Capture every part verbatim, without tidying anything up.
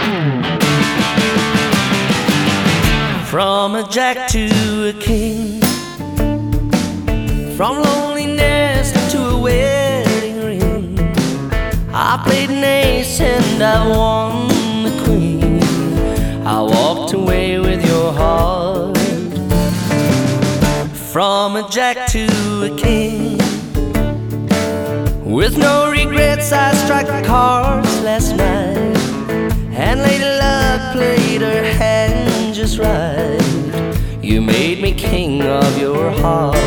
From a jack to a king, from loneliness to a wedding ring, I played an ace and I won the queen. I walked away with your heart. From a jack to a king, with no regrets I struck the cards last night, and Lady Luck played her hand just right. You made me king of your heart.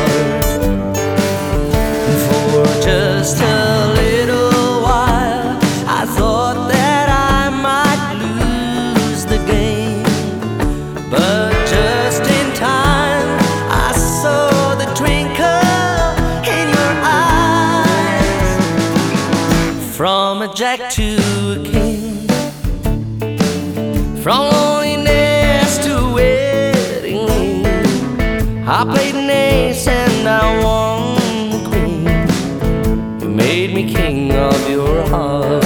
For just a little while I thought that I might lose the game, but just in time I saw the twinkle in your eyes. From a jack to a king, from loneliness to a wedding ring, I played an ace and I won the queen. You made me king of your heart.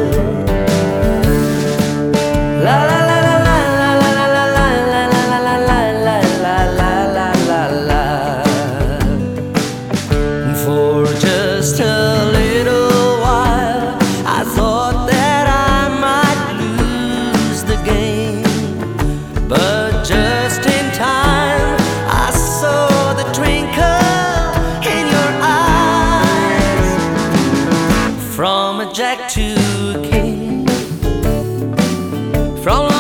La la la la la la la la la la la la la la la. For just a little while I thought that I might lose the game, but just in time I saw the twinkle in your eyes. From a jack to a king, from